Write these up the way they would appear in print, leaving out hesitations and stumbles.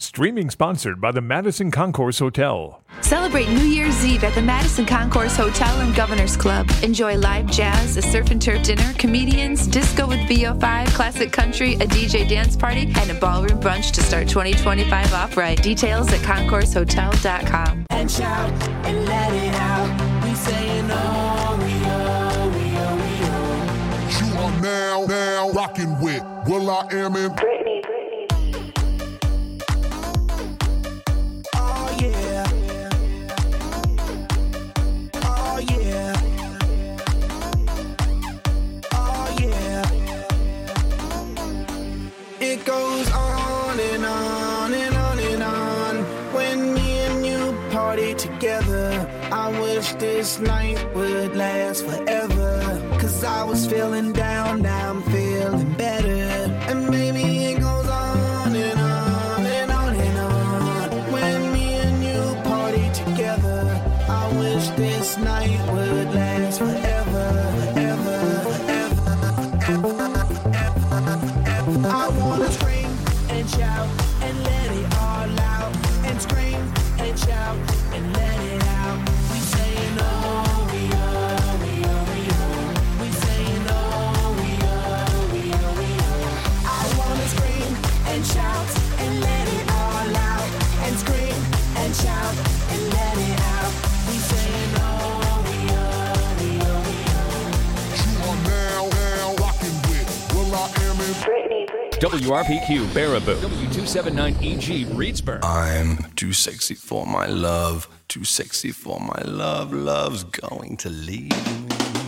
Streaming sponsored by the Madison Concourse Hotel. Celebrate New Year's Eve at the Madison Concourse Hotel and Governor's Club. Enjoy live jazz, a surf and turf dinner, comedians, disco with VO5, classic country, a DJ dance party, and a ballroom brunch to start 2025 off right. Details at concoursehotel.com. And shout and let it out. We saying oh, we oh. You are now rocking with will.i.am and Britney. Oh yeah. Oh yeah. Oh yeah. It goes on and on and on and on. When me and you party together, I wish this night would last forever. Cause I was feeling down, now I'm feeling better. And maybe it goes on and on and on and on. When me and you party together, I wish this night would last forever, ever. I wanna scream and shout and let it all out. And scream and shout and let it out. We saying oh, we oh, we oh, we oh. We saying oh, we oh, we oh, we oh. I wanna scream and shout and let it all out. And scream and shout and let it out. We saying oh, we oh, we oh, we oh. you are now rocking with will.i.am and Britney. WRPQ Baraboo, W279EG Reedsburg. I'm too sexy for my love, too sexy for my love, love's going to leave me.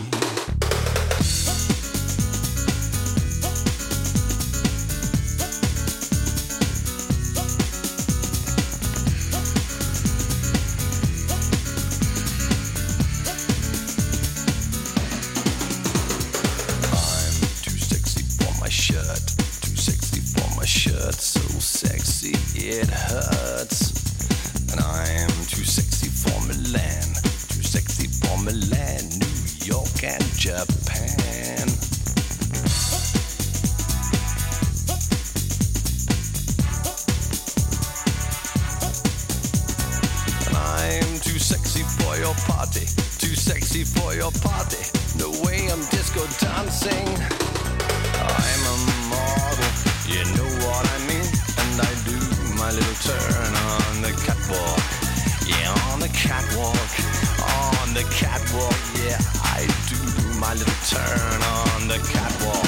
I'm too sexy for my shirt, too sexy for my shirt, so sexy it hurts. And I'm too sexy for Milan, too sexy for Milan, New York and Japan. And I'm too sexy for your party, too sexy for your party. No way I'm disco dancing. I'm a model, you know what I mean. And I do my little turn on the catwalk. Yeah, on the catwalk, on the catwalk. Yeah, I do my little turn on the catwalk.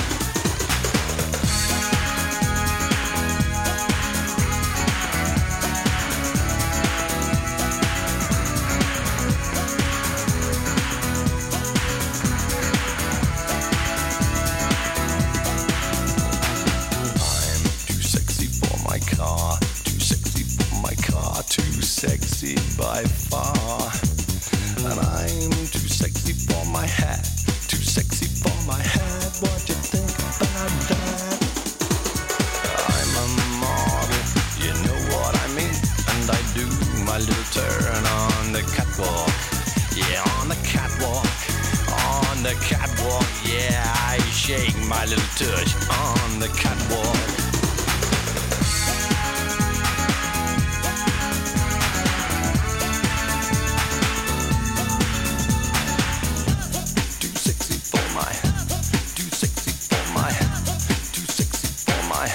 I'm too sexy for my car, too sexy for my car, too sexy by far. And I'm too sexy for my hat, too sexy for my hat. What you think about that? I'm a model, you know what I mean. And I do my little turn on the catwalk. Yeah, on the catwalk, on the catwalk. Yeah, I shake my little tush on the catwalk. Too sexy for my, too sexy for my, too sexy for my.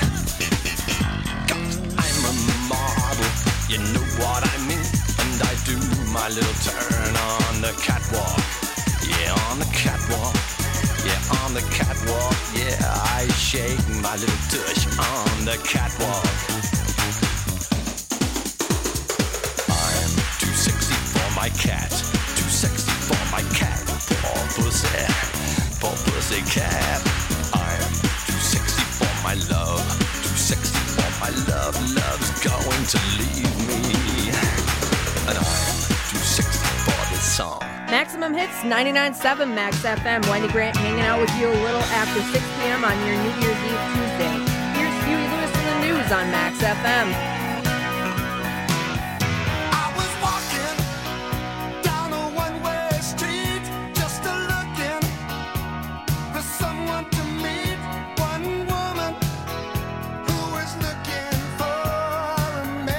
I'm a model, you know what I mean. And I do my little turn on the catwalk. Yeah, on the catwalk. Yeah, on the catwalk. Yeah, I shake my little tush on the catwalk. I'm too sexy for my cat, too sexy for my cat. Poor pussy cat. I'm too sexy for my love, too sexy for my love. Love's going to leave me. And I'm too sexy for this song. Maximum Hits 99.7 Max FM. Wendy Grant hanging out with you a little after 6 p.m. on your New Year's Eve Tuesday. Here's Huey Lewis in the news on Max FM. I was walking down a one-way street, just looking for someone to meet. One woman who was looking for a man.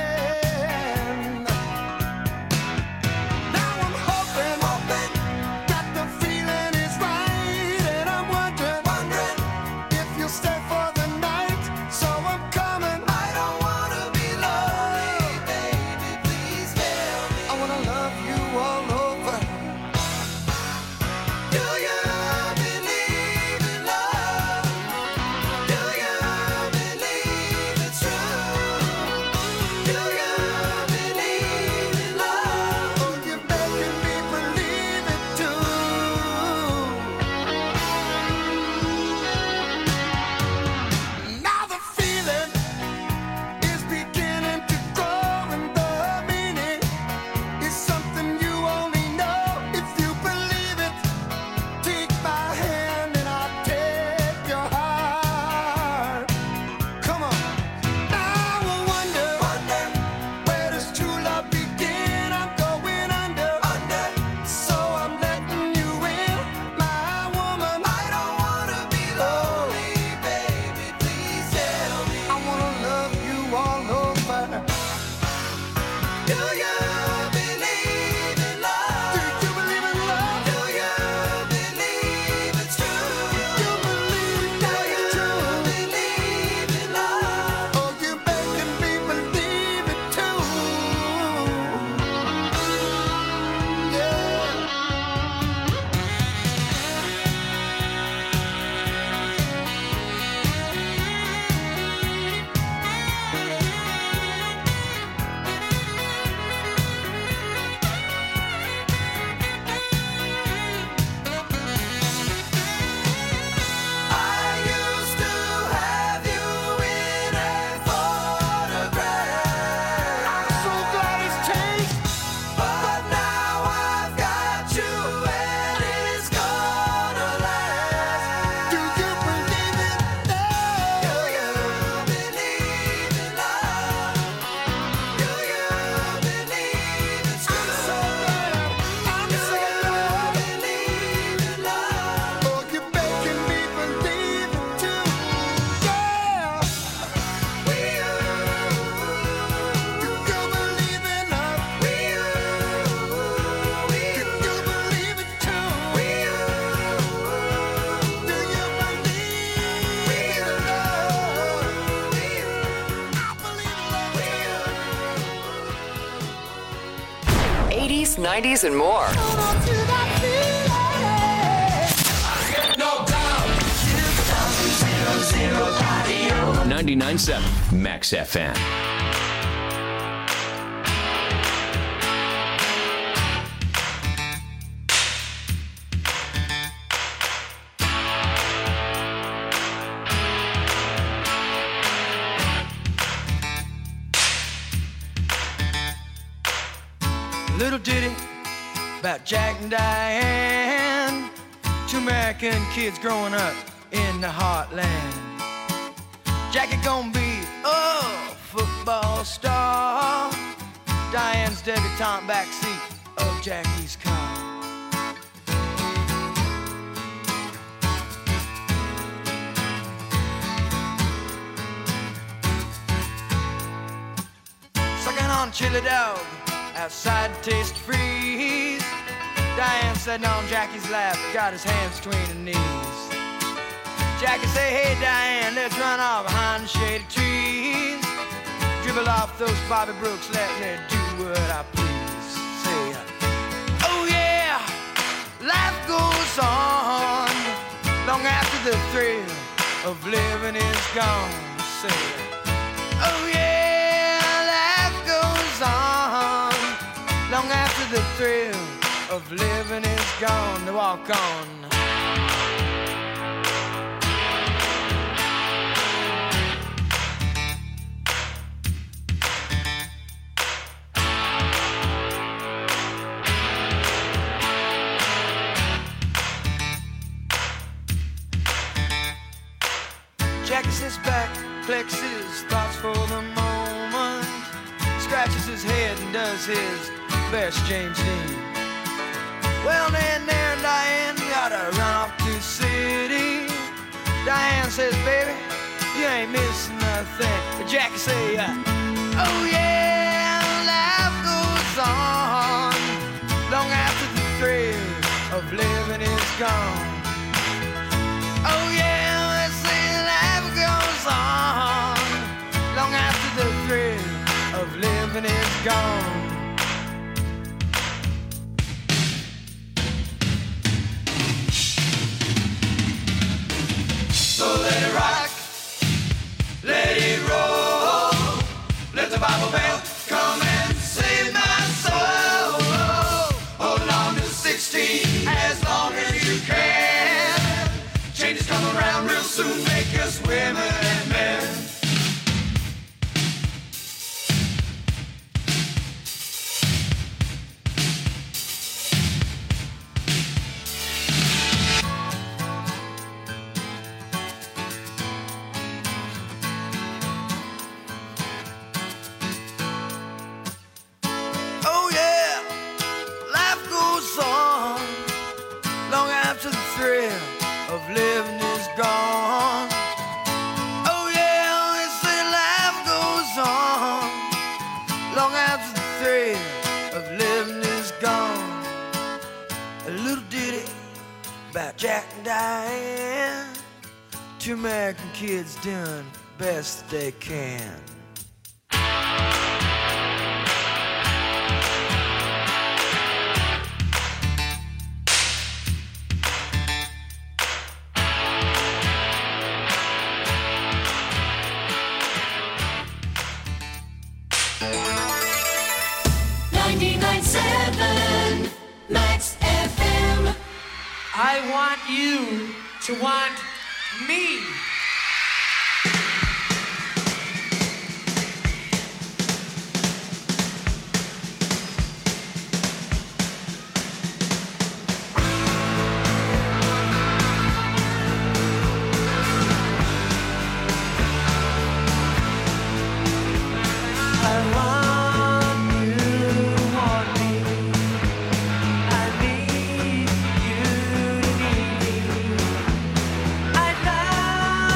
80s, 90s, and more. 99.7 Max FM. Little ditty about Jack and Diane, two American kids growing up in the heartland. Jackie gonna be a football star, Diane's debutante backseat of Jackie's car. Sucking on chili dog outside Taste Freeze. Diane sitting on Jackie's lap, got his hands between her knees. Jackie say, hey Diane, let's run off behind the shady trees. Dribble off those Bobby Brooks, let me do what I please. Say, oh yeah, life goes on long after the thrill of living is gone. Say, oh yeah, life goes on long after the thrill of living is gone. To walk on. Jackie sits back, collects his thoughts for the moment, scratches his head and does his best James Dean. Well, then there, Diane, gotta run off to the city. Diane says, baby, you ain't missing nothing. But Jackie say, oh yeah, life goes on long after the thrill of living is gone. Oh yeah, they say life goes on long after the thrill of living is gone. So let it rock, let it roll, let the Bible Belt come and save my soul. Hold on to 16 as long as you can. Changes come around real soon, make us women and men. Oh yeah, life goes on long after the thrill of living is gone. Oh yeah, they say life goes on long after the thrill of living is gone. A little ditty about Jack and Diane, two American kids doing best they can. Max FM. I want you to want me. I love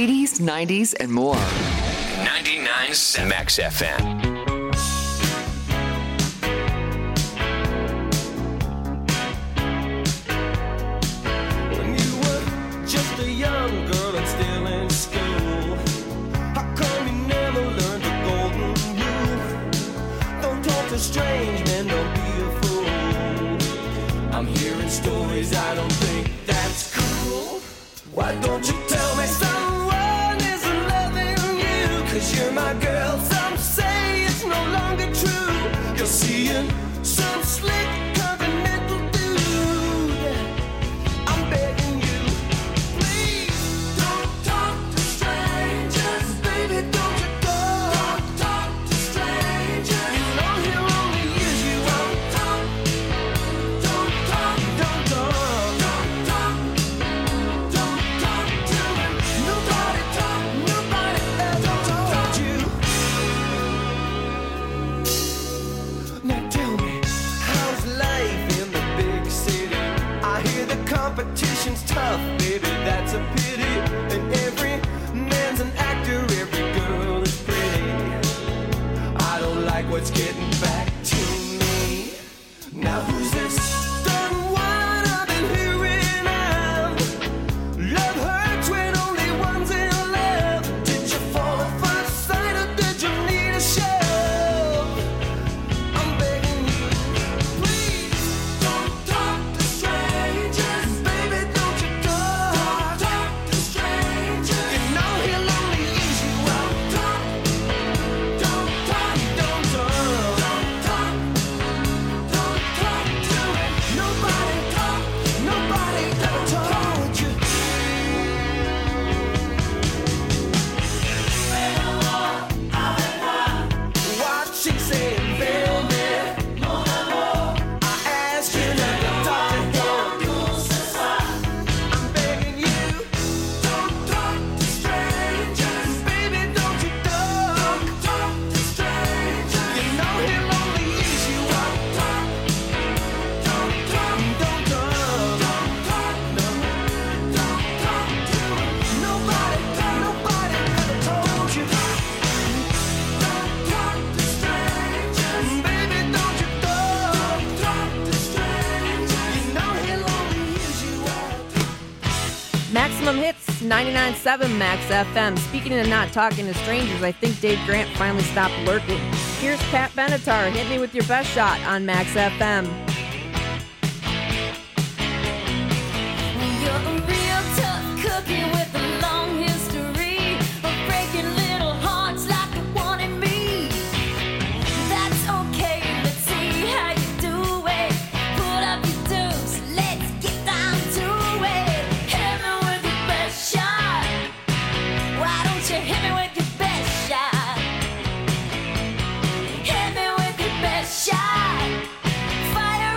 80s, 90s, and more. 99.7 Max FM. When you were just a young girl and still in school, how come you never learned the golden rule? Don't talk to strange men, don't be a fool. I'm hearing stories, I don't think that's cool. Why don't you tell me someone isn't loving you? 'Cause you're my girl, some say it's no longer true. You're seeing some slick continental dude. I'm begging you, please don't talk to strangers. Baby, don't you don't talk to strangers. You know he'll only use you. Don't talk, don't talk, don't talk, don't talk, don't talk to him. Nobody ever told you. Now tell me, how's life in the big city? I hear the competition's tough, baby, that's a pity. And every man's an actor, every girl is pretty. I don't like what's getting back to me. Now who's this done one I've been hearing of? Love hurts when only one's in love. Did you fall at first sight or did you need a shove? I'm begging you, please don't talk to strangers. Baby, don't you talk to strangers. You know he'll only use you. Don't talk, don't talk, don't talk, don't talk, don't talk to him. Nobody ever told you. What she saying, baby? I asked you not to talk to him. I'm begging you, don't talk to strangers. Baby, don't you talk to strangers. You know he'll only use you. Don't talk, don't talk, don't talk, no, don't talk to him. Nobody ever told you. Don't talk to strangers. Baby, don't you talk to strangers. You know he'll only use you. Maximum Hits, 99.7 Max FM. Speaking of not talking to strangers, I think Dave Grant finally stopped lurking. Here's Pat Benatar, Hit Me With Your Best Shot on Max FM. You're a real tough cookie with a long history of breaking little hearts like the one in me. That's okay, let's see how you do it. Pull up your dues, let's get down to it. Hit me with your best shot. Why don't you hit me with your best shot? Hit me with your best shot. Fire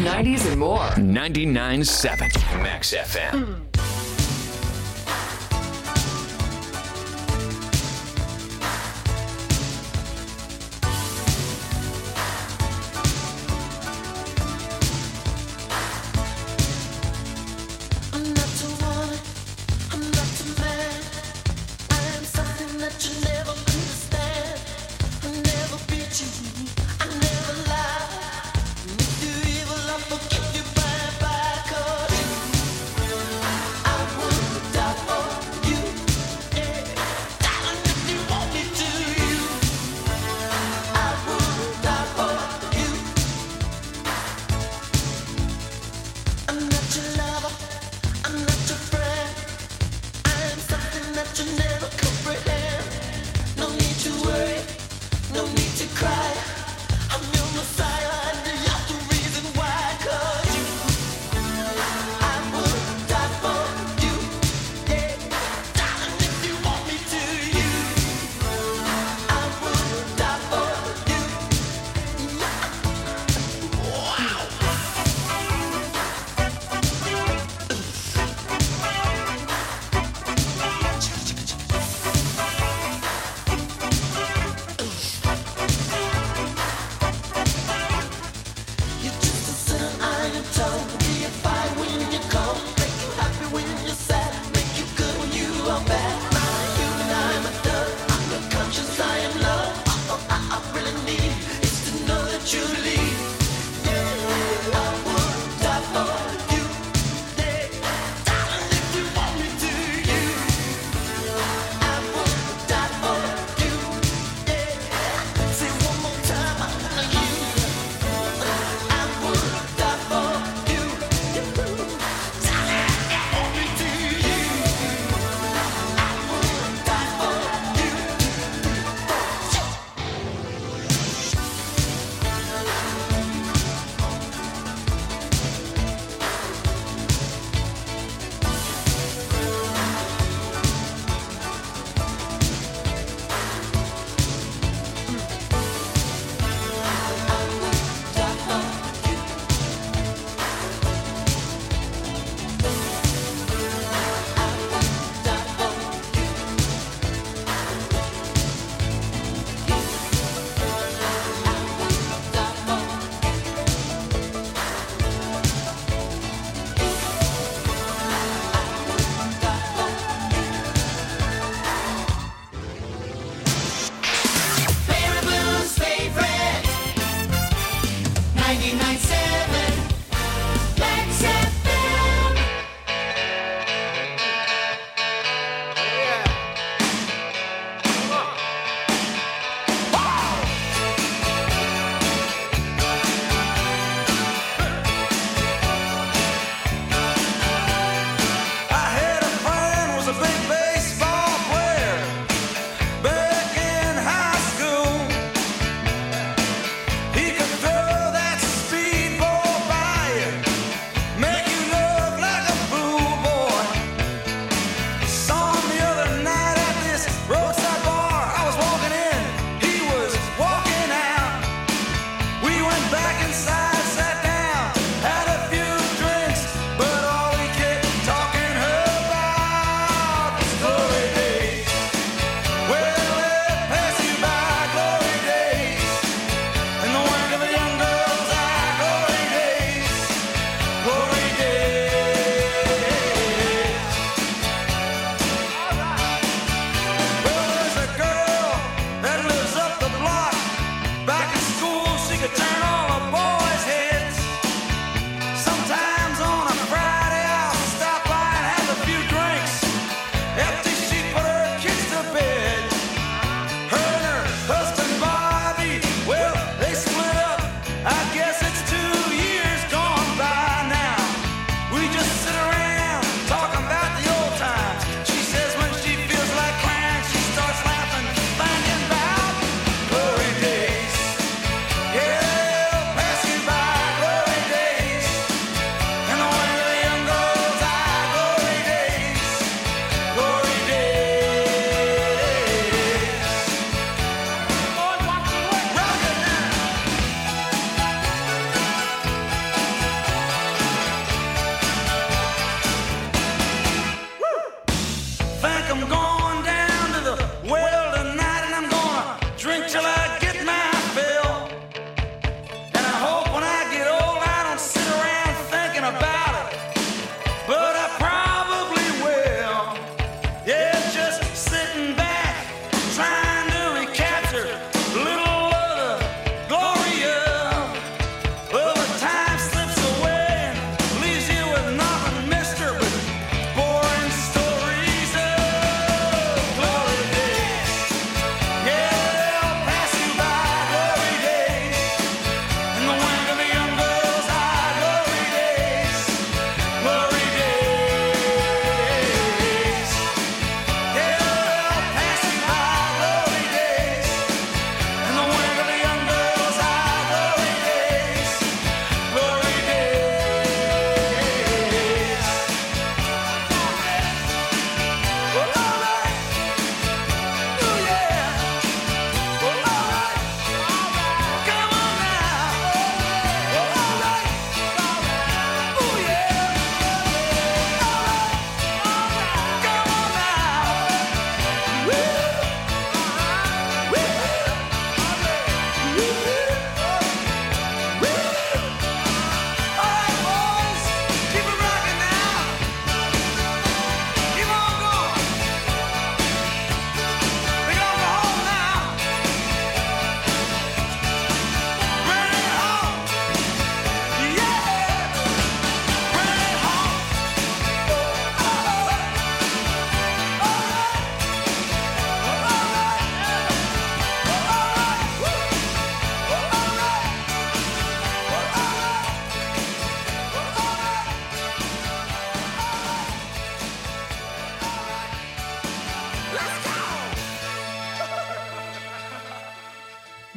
80s, 90s, and more. 99.7 Max FM.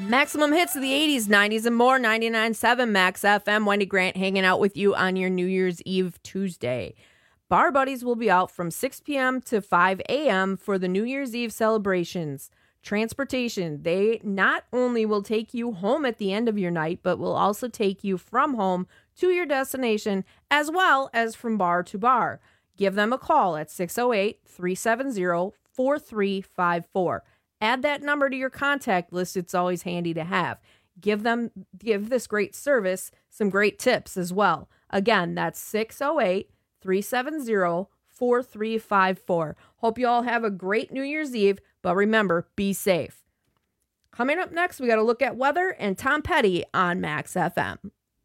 Maximum hits of the 80s, 90s, and more. 99.7 Max FM. Wendy Grant hanging out with you on your New Year's Eve Tuesday. Bar Buddies will be out from 6 p.m. to 5 a.m. for the New Year's Eve celebrations. Transportation. They not only will take you home at the end of your night, but will also take you from home to your destination, as well as from bar to bar. Give them a call at 608-370-4354. Add that number to your contact list. It's always handy to have. Give this great service some great tips as well. Again, that's 608-370-4354. Hope you all have a great New Year's Eve, but remember, be safe. Coming up next, we got to look at weather and Tom Petty on Max FM.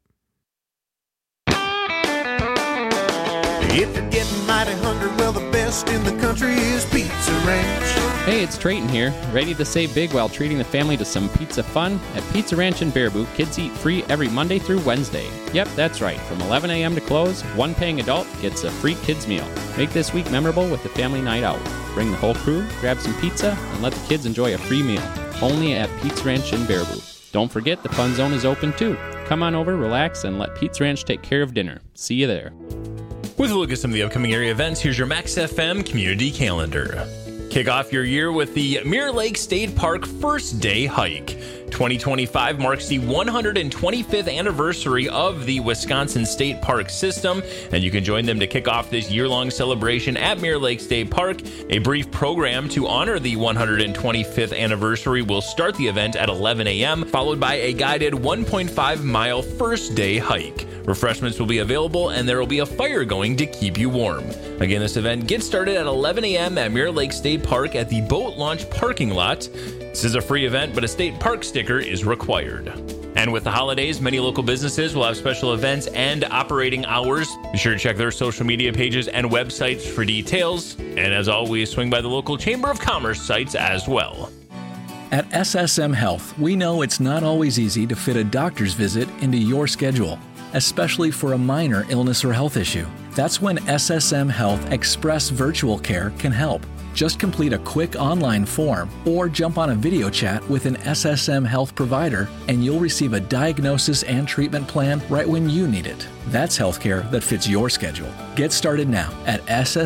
If you're getting mighty hungry, well, the best in the country is Pizza Ranch. Hey, it's Trayton here, ready to save big while treating the family to some pizza fun. At Pizza Ranch in Baraboo, kids eat free every Monday through Wednesday. Yep, that's right. From 11 a.m. to close, one paying adult gets a free kids meal. Make this week memorable with a family night out. Bring the whole crew, grab some pizza, and let the kids enjoy a free meal. Only at Pizza Ranch in Baraboo. Don't forget, the Fun Zone is open too. Come on over, relax, and let Pizza Ranch take care of dinner. See you there. With a look at some of the upcoming area events, here's your Max FM community calendar. Kick off your year with the Mirror Lake State Park First Day Hike. 2025 marks the 125th anniversary of the Wisconsin State Park system, and you can join them to kick off this year-long celebration at Mirror Lake State Park. A brief program to honor the 125th anniversary will start the event at 11 a.m., followed by a guided 1.5-mile first day hike. Refreshments will be available, and there will be a fire going to keep you warm. Again, this event gets started at 11 a.m. at Mirror Lake State Park at the boat launch parking lot. This is a free event, but a state park sticker is required. And with the holidays, many local businesses will have special events and operating hours. Be sure to check their social media pages and websites for details. And as always, swing by the local Chamber of Commerce sites as well. At SSM Health, we know it's not always easy to fit a doctor's visit into your schedule, especially for a minor illness or health issue. That's when SSM Health Express Virtual Care can help. Just complete a quick online form or jump on a video chat with an SSM Health provider and you'll receive a diagnosis and treatment plan right when you need it. That's healthcare that fits your schedule. Get started now at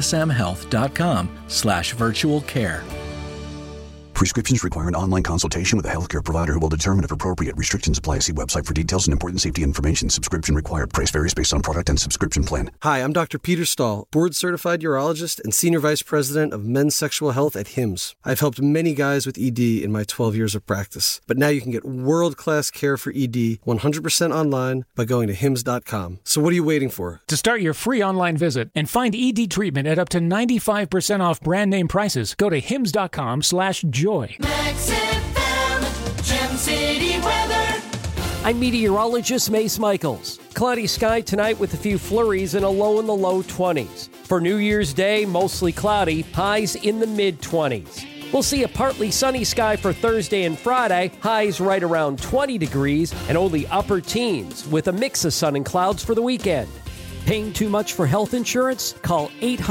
ssmhealth.com/virtual care. Prescriptions require an online consultation with a healthcare provider who will determine if appropriate. Restrictions apply. See website for details and important safety information. Subscription required. Price varies based on product and subscription plan. Hi, I'm Dr. Peter Stahl, board-certified urologist and Senior Vice President of Men's Sexual Health at HIMSS. I've helped many guys with ED in my 12 years of practice. But now you can get world-class care for ED 100% online by going to HIMSS.com. So what are you waiting for? To start your free online visit and find ED treatment at up to 95% off brand name prices, go to HIMSS.com/joy. Max FM, Gem City weather. I'm meteorologist Mace Michaels. Cloudy sky tonight with a few flurries and a low in the low 20s. For New Year's Day, mostly cloudy, highs in the mid-20s. We'll see a partly sunny sky for Thursday and Friday, highs right around 20 degrees and only upper teens with a mix of sun and clouds for the weekend. Paying too much for health insurance? Call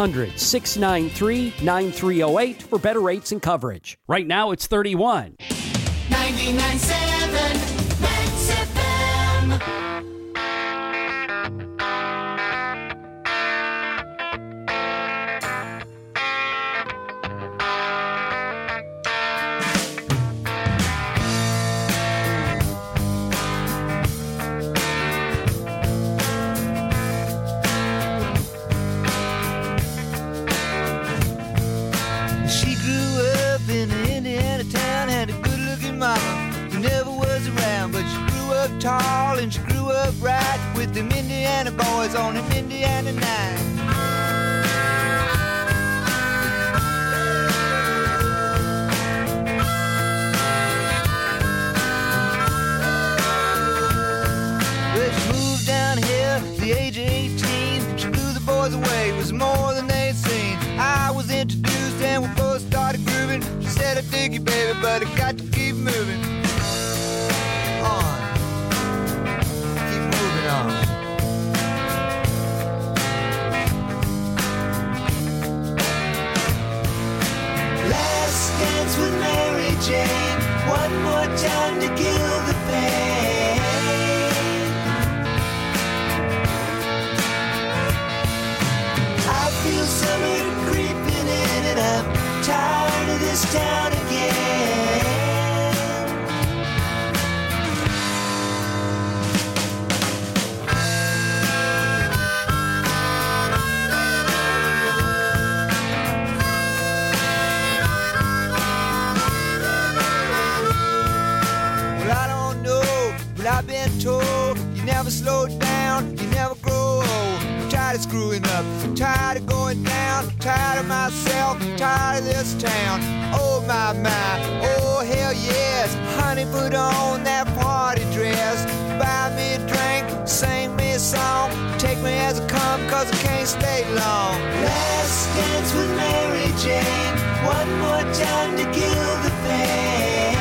800-693-9308 for better rates and coverage. Right now it's 31. 99.7 Max FM. She grew up in an Indiana town, had a good-looking mama who never was around, but she grew up tall and she grew up right with them Indiana boys on an Indiana night. Well, she moved down here at the age of 18. She blew the boys away, it was more than they'd seen. I was introduced and we both started grooving. She said, I dig you, baby, but I got to keep moving on. Keep moving on. Last dance with Mary Jane. One more time to kill the pain. I feel summer creeping in and I'm tired of this town again. Well, I don't know, but I've been told you never slow down, you never grow old. I'm tired of screwing up, I'm tired of going down, I'm tired of myself, I'm tired of this town. Oh my, oh hell yes. Honey, put on that party dress, buy me a drink, sing me a song, take me as I come, cause I can't stay long. Last dance with Mary Jane, one more time to kill the pain.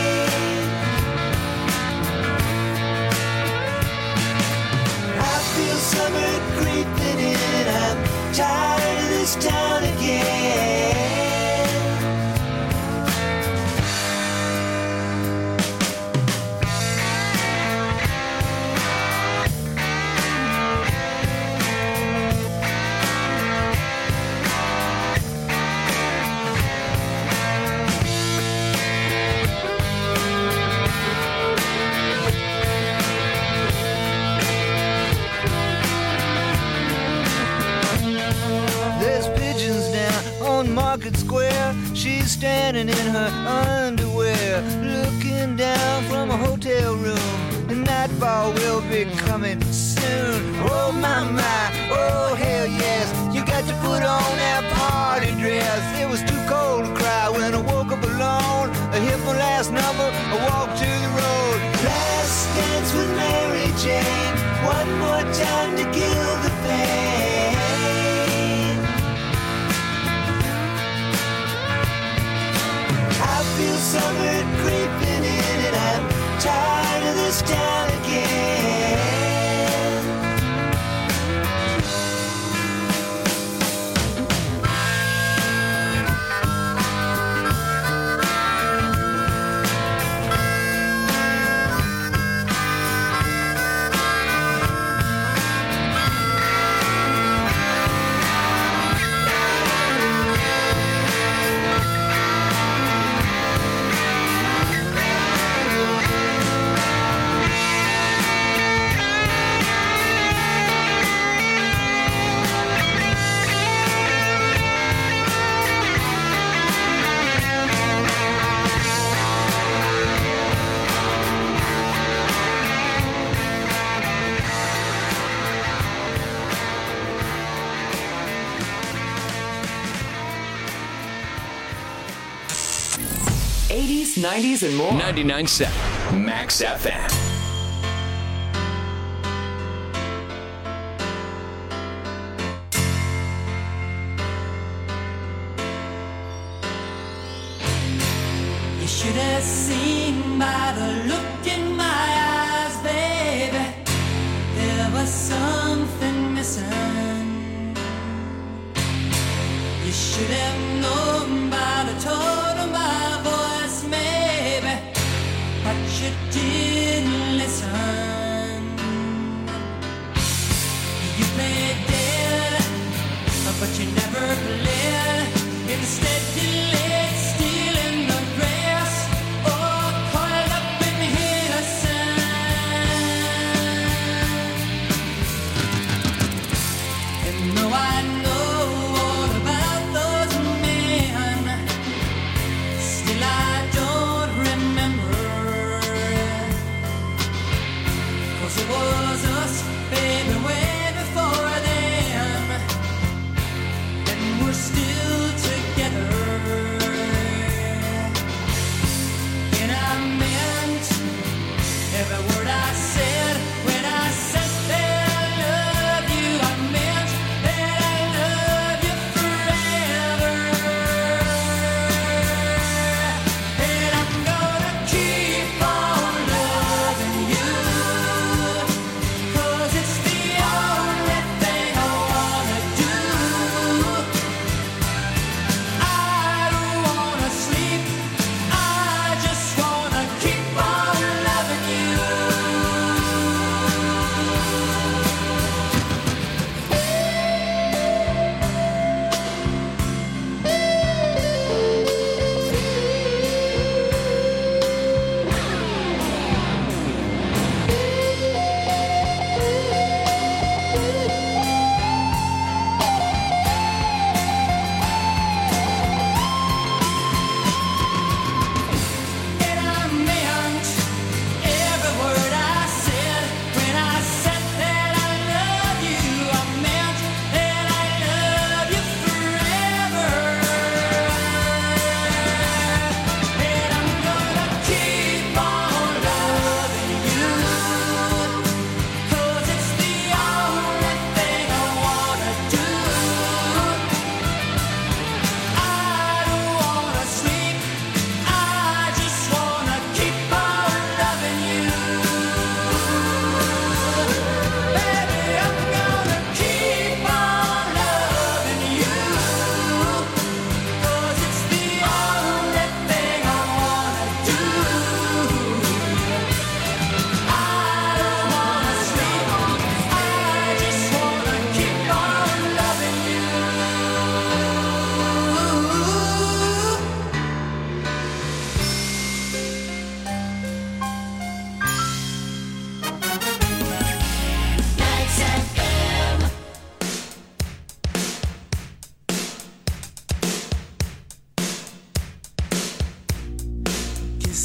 I feel summer creeping in, I'm tired of this town again. There's pigeons down on Market Square. She's standing in her underwear, looking down from a hotel room. The nightfall will be coming soon. Oh my, oh hell yes. You got to put on that party dress. It was too cold to cry when I woke up alone. I hit my last number, I walked to the road. Last dance with Mary Jane, one more time to kill the pain. I feel summer creeping in and I'm tired of this town again. '80s, '90s, and more. 99.7 Max FM. You should have seen by the look in my eyes, baby, there was something missing. You should have known by the tone of my voice, maybe, but you didn't listen. You played dead, but you never played. Instead you laid still in the grass, oh, coiled up in innocence. And though I know all about those men, still I don't remember. 'Cause it was us, baby, way before them, and we're still together.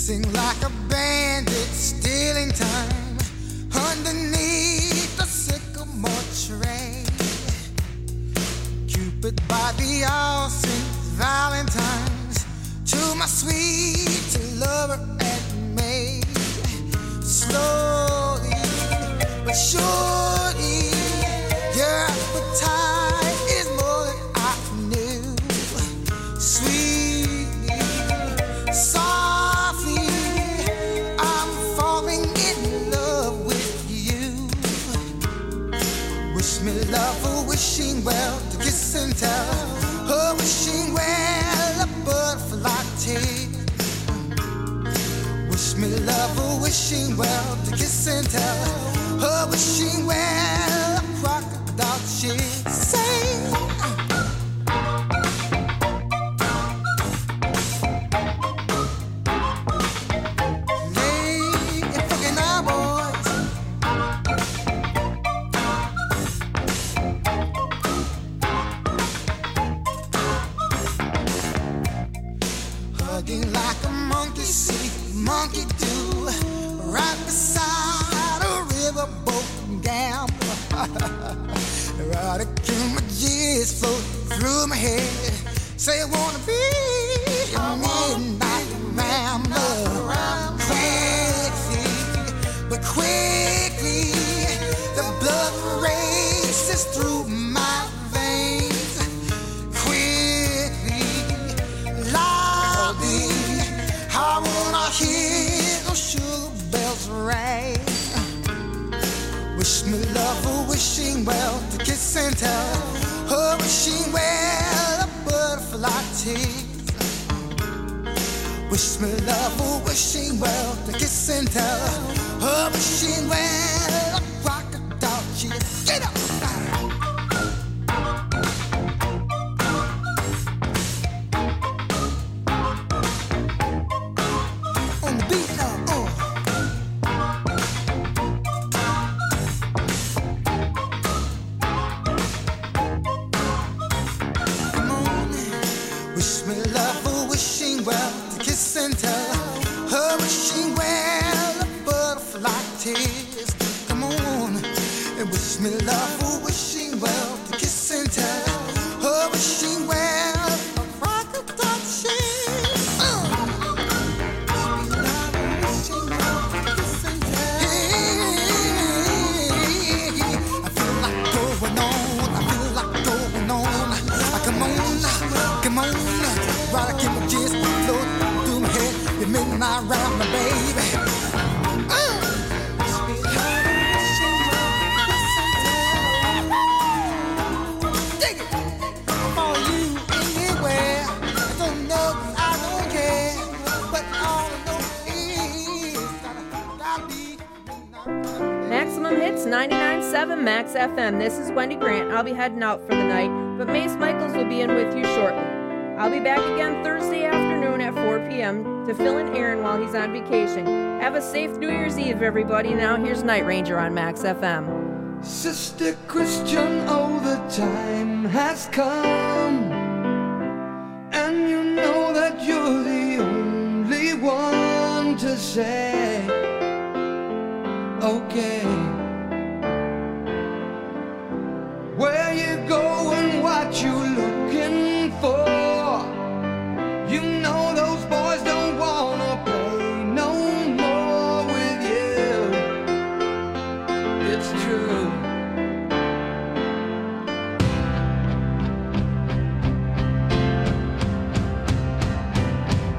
Sing like a bandit, stealing time underneath the sycamore tree. Cupid by the all St. Valentine's to my sweet lover and maid. Slowly but surely, your appetite is more than I knew. Sweetly, softly, I'm falling in love with you. Wish me love, a wishing well, to kiss and tell. A wishing well, a butterfly tail. Wish me love, a wishing well, to kiss and tell. A wishing well, a crocodile chick. Say, hey, you fucking now, boys. Hugging like a monkey see, monkey do, right beside a riverboat gambler. Erotic images float through my head. Say I wanna be a midnight rambler. Quickly, the blood races through my veins. Quickly, loudly, I wanna hear those sugar bells ring. Wish me love, a wishing well, to kiss and tell. A wishing well, a butterfly tease. Wish me love, a wishing well, to kiss and tell. A wishing well, a crocodile cheese. Get up! On the beat now, Come on, wish me love, a wishing well, to kiss and tell. A wishing well, a butterfly tears. Come on, and wish me love, a wishing well, to kiss and tell. A wishing well, a crocodile cheese. I feel like going on, I feel like going on. Come on, right, I keep my gist floating through my head. You midnight round, my baby. Dig it. For you anywhere. I don't know, I don't care. But all I know is that I'll be. Maximum Hits 99.7 Max FM. This is Wendy Grant. I'll be heading out for the night, but Mace Michaels will be in with you shortly. I'll be back again Thursday afternoon at 4 p.m. to fill in Aaron while he's on vacation. Have a safe New Year's Eve, everybody. Now here's Night Ranger on Max FM. Sister Christian, oh, the time has come, and you know that you're the only one to say, okay. Where you going, what you looking for? You know those boys don't wanna play no more with you. It's true.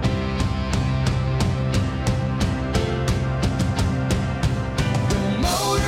The more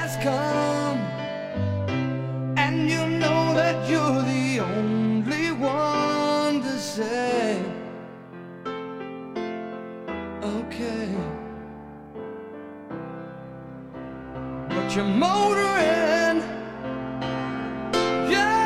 has come, and you know that you're the only one to say, okay. But you're motoring, yeah,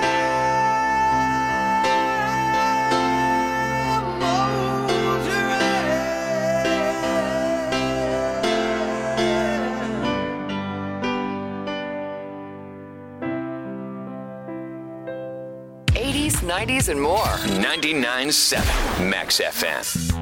motoring. 80s, 90s, and more. 99.7 Max FM.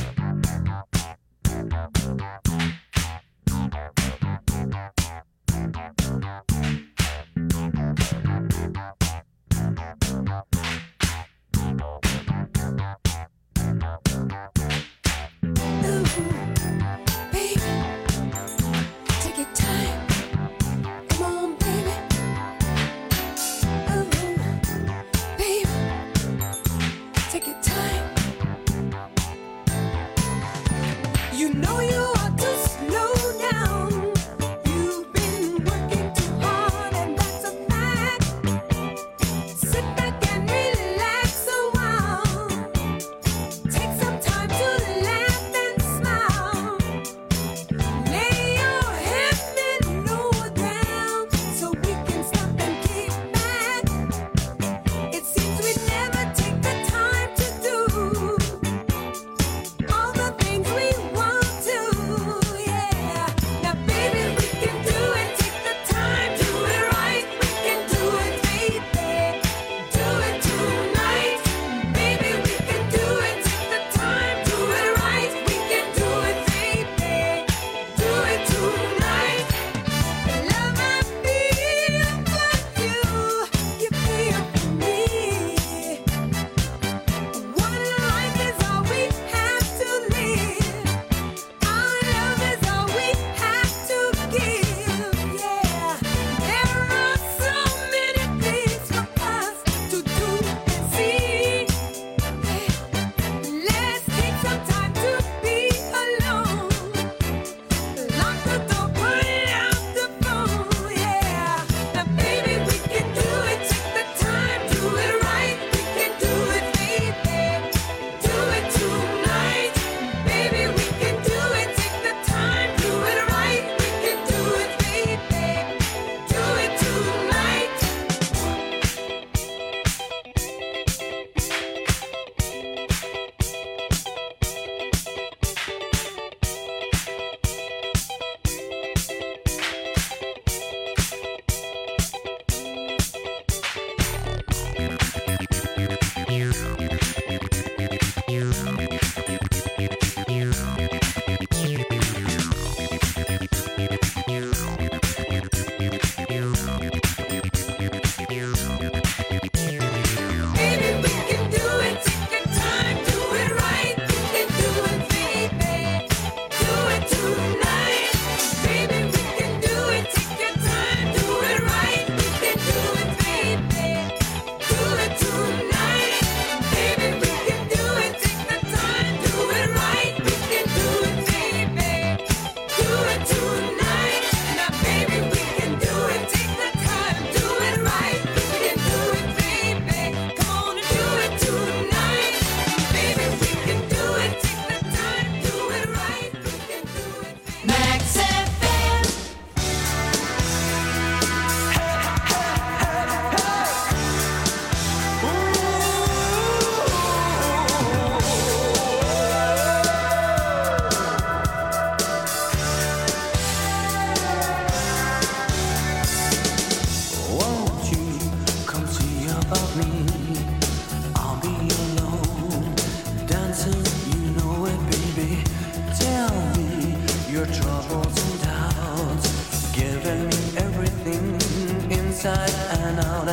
inside and out,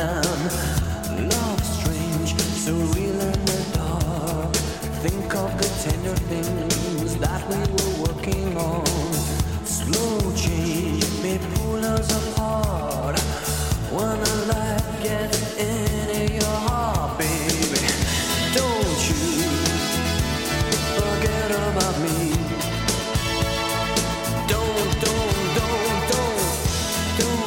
and love strange, so real in the dark. Think of the tender things that we were working on. Slow change may pull us apart when the light gets into your heart, baby. Don't you forget about me. Don't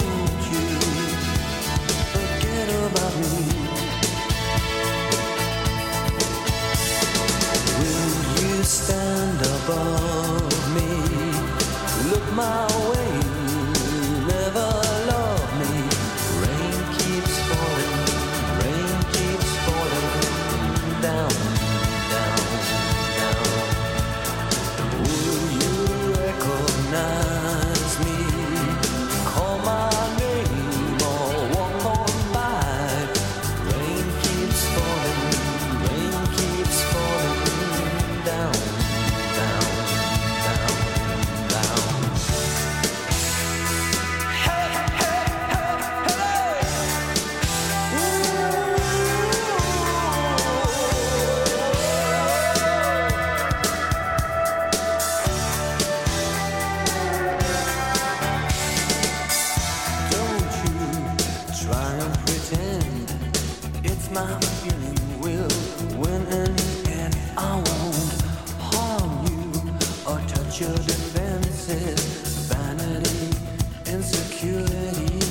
you ready?